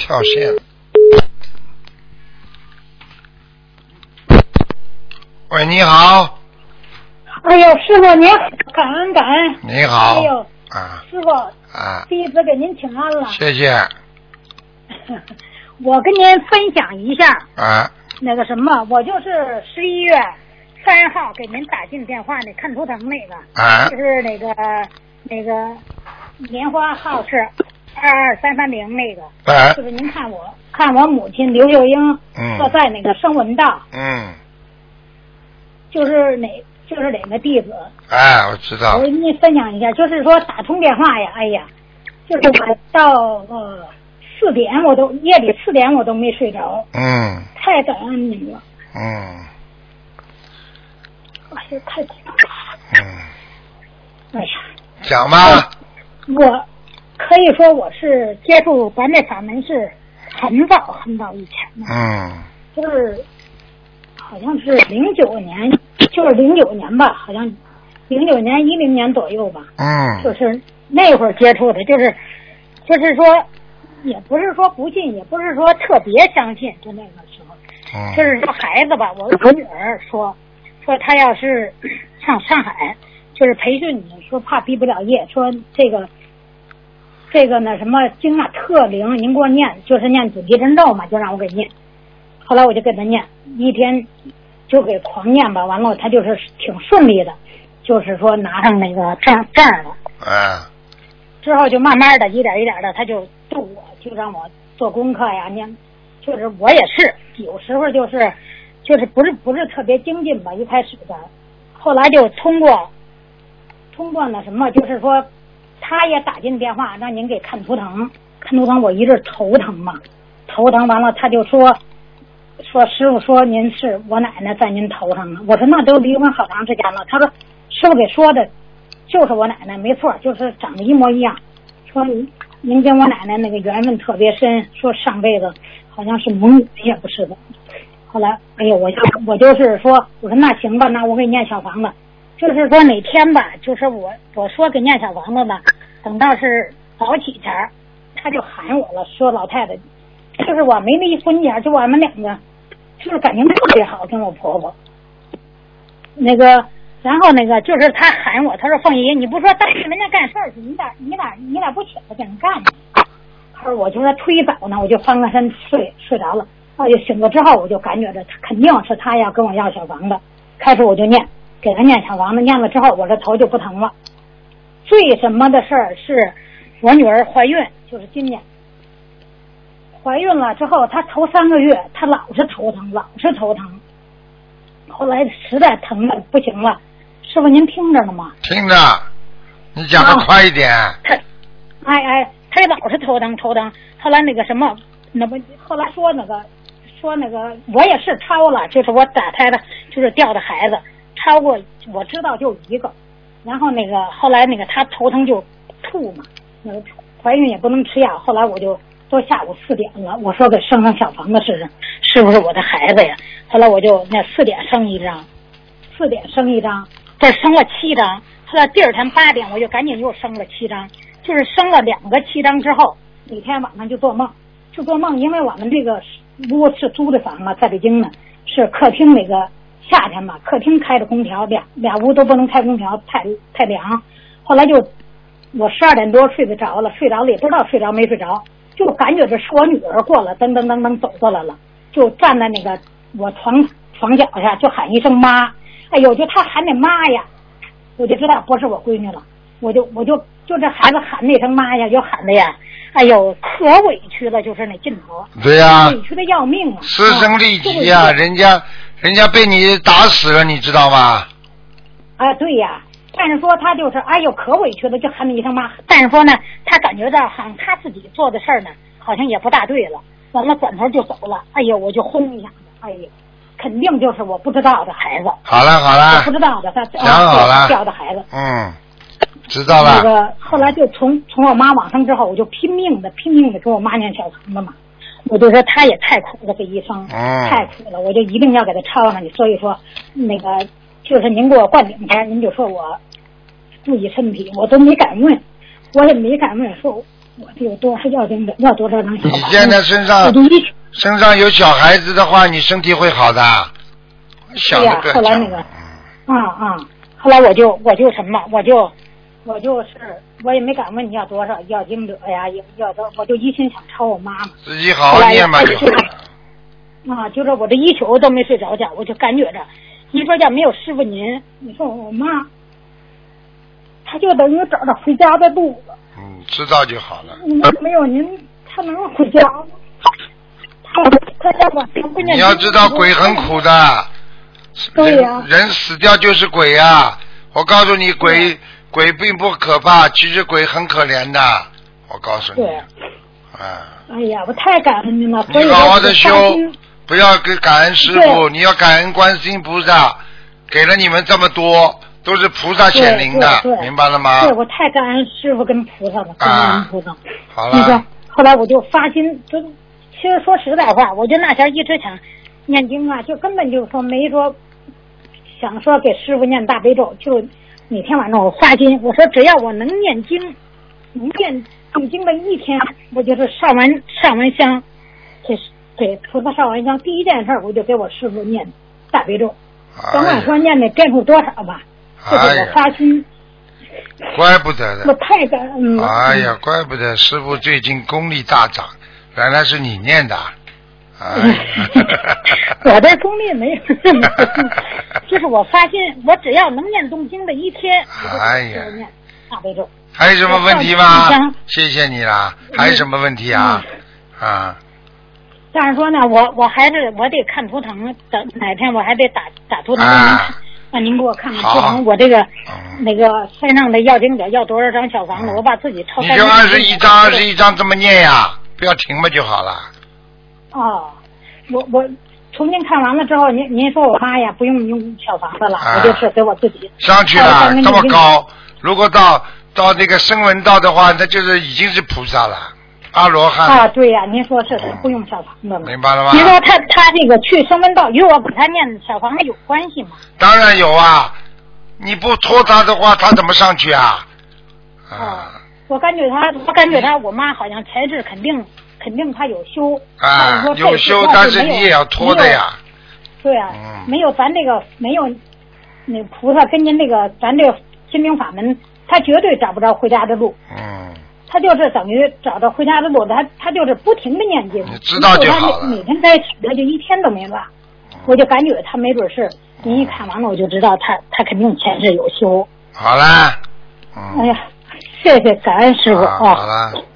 跳线。喂，你好。 哎呦，师傅您感恩感恩。 你好。 哎呦，师傅第一次给您请安了。 谢谢。 我跟您分享一下那个什么，我就是11月3号给您打进电话的看图腾那个就是那个莲花号是22330那个就是您看我母亲刘秀英坐在那个声闻道就是哪个弟子我知道。 我跟您分享一下，就是说打通电话呀，哎呀，就是我到4点夜里4点我都没睡着。太感恩您了。哎呀，太感恩了。哎呀。 讲吧。 我可以说我是接触咱这法门是很早以前的。就是好像是09年，就是09年吧，好像09年10年左右吧。就是那会儿接触的，就是说。也不是说不信，也不是说特别相信，就那个时候，就是说孩子吧，我女儿说她要是上上海，就是培训你，说怕毕不了业，说这个那什么经啊特灵，您给我念，就是念准提真咒嘛，就让我给念。后来我就给她念，一天就给狂念吧，完了她就是挺顺利的，就是说拿上那个证了。之后就慢慢的一点一点的，他就度我，就让我做功课呀，念，就是我也是有时候就是不是特别精进吧，一开始的，后来就通过那什么，就是说他也打进电话让您给看图腾，我一直头疼嘛，头疼完了他就说师傅说您是我奶奶在您头上了，我说那都离婚好长时间了，他说师傅给说的。就是我奶奶没错，就是长得一模一样。说您跟我奶奶那个缘分特别深，说上辈子好像是母女也不是的。后来，哎呦，我就是说，我说那行吧，那我给你念小房子。就是说哪天吧，就是我说给念小房子吧，等到是早起前，他就喊我了，说老太太，就是我没离婚前，就我们两个，就是感情特别好，跟我婆婆那个。然后那个就是他喊我，他说凤姨，你不说带人家干事儿去，你咋不起来跟人干呢？他说我就说忒早呢，我就翻个身睡着了。我就醒了之后，我就感觉着肯定是他要跟我要小房子。开始我就念，给他念小房子，念了之后我这头就不疼了。最什么的事儿是我女儿怀孕，就是今年怀孕了之后，她头3个月她老是头疼。后来实在疼的不行了。师傅您听着呢吗？ 听着，你讲的快一点。 他老是头疼。后来那个什么，后来说那个我也是超了，就是我打胎的，就是掉的孩子超过，我知道就1个。然后那个后来那个他头疼就吐嘛，那个怀孕也不能吃药。后来我就都下午4点了，我说给生小房子试试，是不是我的孩子呀？后来我就那4点生一张，这生了7张，后来第2天8点我就赶紧又生了7张，就是生了2个7张之后，那天晚上就做梦，因为我们这个屋是租的房嘛，在北京呢，是客厅那个夏天嘛，客厅开着空调，俩屋都不能开空调，太凉。后来就我12点多睡着了也不知道睡着没睡着，就感觉这是我女儿过来，噔噔噔噔走过来了，就站在那个我床脚下就喊一声妈。哎呦，就他喊那妈呀，我就知道不是我闺女了。我就这孩子喊那声妈呀，就喊的呀，哎呦，可委屈了，就是那劲头。 对呀， 委屈的要命啊！ 师生利己呀，人家被你打死了，你知道吗？ 对呀。但是说他就是哎呦可委屈了，就喊你一声妈。但是说呢，他感觉到好像他自己做的事儿呢，好像也不大对了。完了转头就走了。哎呦，我就轰一下子，哎呦。肯定就是我不知道的孩子。 好了，我不知道的，他讲好了， 掉的孩子。 知道了。 那个后来就从我妈往生之后，我就拼命的给我妈念小房子嘛。我就说她也太苦了，这一生太苦了，我就一定要给她抄上去。所以说那个就是您给我灌顶前，您就说我注意身体，我都没敢问，说我这有多少要紧的，要多少张小房子？ 你现在身上有小孩子的话，你身体会好的。想对呀，后来那个，后来我就什么，我就是我也没敢问你要多少要经者呀，要多，我就一心想抄我妈妈。 自己好好念嘛就好了。 就是我这一宿都没睡着觉，我就感觉着，一边家没有师傅您，你说我妈，她就等于找到回家的路了。 知道就好了。 没有您，她能回家吗？她要不你要知道鬼很苦的。 对呀。 人死掉就是鬼呀！我告诉你，鬼并不可怕，其实鬼很可怜的。我告诉你。 对。哎呀，我太感恩您了。 你好好的修，不要感恩师傅，你要感恩观世音菩萨，给了你们这么多，都是菩萨显灵的，明白了吗？ 对，我太感恩师傅跟菩萨了，感恩菩萨。 好了。 你说，后来我就发心，其实说实在话，我就那前一直想念经啊，就根本就说没说想说给师傅念大悲咒，就每天晚上我发心，我说只要我能念经，能念经的一天，我就是上完香，给菩萨上完香，第一件事我就给我师傅念大悲咒，甭管说念的遍数多少吧，就是我发心。 怪不得的， 我太感恩了。 哎呀，怪不得师傅最近功力大涨，原来是你念的。 我这功力没有，就是我发现，我只要能念动经的一天，我就念大悲咒。 还有什么问题吗？谢谢你啦。还有什么问题啊？ 但是说呢，我还是我得看图腾，等哪天我还得打图腾。那您给我看看图腾，我这个那个身上的要经者要多少张小房子，我把自己抄。 你就21张这么念呀，不要停嘛就好了。 我重新看完了之后，您说我妈呀不用小房子了，我就是给我自己上去了，这么高，如果到那个声闻道的话，那就是已经是菩萨了，阿罗汉。 对呀，您说是不用小房子了， 明白了吗？ 您说他这个去声闻道与我给他念小房子有关系吗？ 当然有啊，你不拖他的话，他怎么上去啊？ 我感觉他，我妈好像前世肯定他有修有修，但是你也要拖的呀。 对啊，没有咱这个没有那菩萨跟您这个咱这个心灵法门，他绝对找不着回家的路。他就是等于找着回家的路，他就是不停的念经。 你知道就好了。 每天在一起，他就一天都没落。我就感觉他没准是，您一看完了我就知道他肯定前世有修。 好啦。 哎呀，谢谢感恩师傅好了。